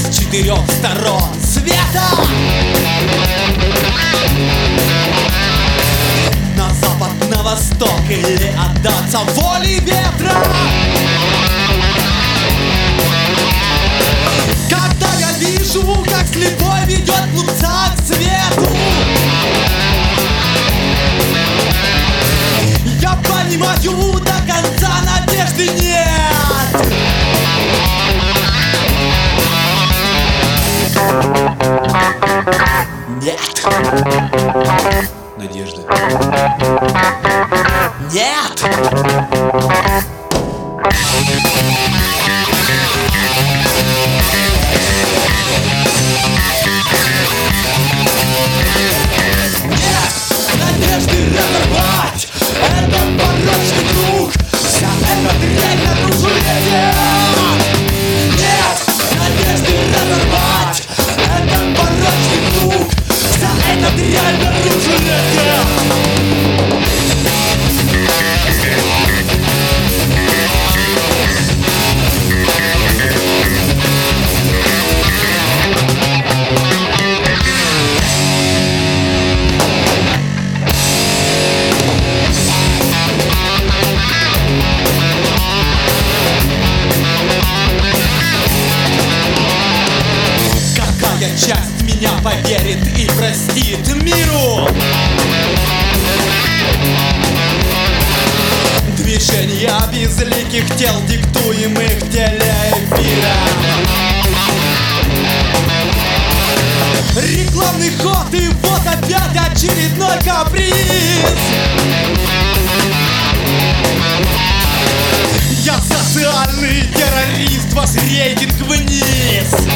с 4 сторон света. На запад, на восток или отдаться воле ветра. Когда я вижу, как слепой ведет глупца к свету, я понимаю, до конца надежды нет. Нет надежды. Нет. Надежды разорвать этот порочный круг. Вся эта дрянь наружу лезет. Нет надежды разорвать этот порочный круг. Вся эта дрянь наружу лезет. Часть меня поверит и простит миру. Движения безликих тел, диктуемых телеэфиром. Рекламный ход, и вот опять очередной каприз. Я социальный террорист, ваш рейтинг вниз.